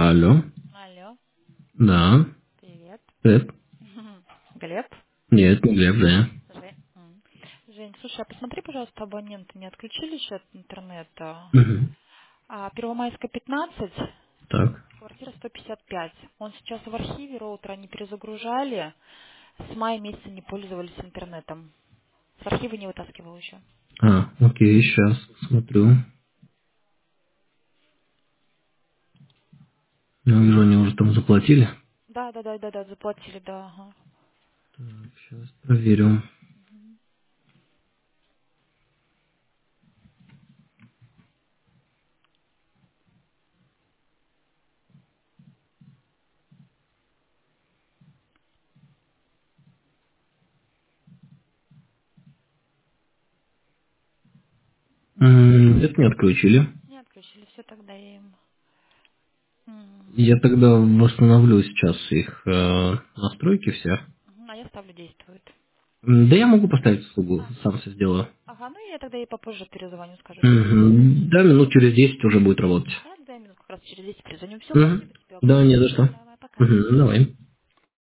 Алло. Алло, Да. привет. Привет. Глеб? Нет, не Глеб, да. Жень, слушай, а посмотри, пожалуйста, абоненты не отключили еще от интернета. Угу. Первомайская, 15, Так. квартира 155. Он сейчас в архиве, роутер они перезагружали. С мая месяца не пользовались интернетом. С архива не вытаскивал еще. Окей, сейчас смотрю. Я вижу, они уже там заплатили. Да, заплатили, да, ага. Так, сейчас проверю. Это не отключили. Не отключили, все тогда я им. Я тогда восстановлю сейчас их настройки все. А я ставлю действует. Да я могу поставить услугу, А, сам все сделаю. ага, ну я тогда ей попозже перезвоню, скажу, что действует. Мгм. Да, минут через 10 уже будет работать. Да, 2 минут как раз через 10 перезвоню. Все, Угу. спасибо тебе Да, огромное. не за что. Давай, пока. Угу. Давай.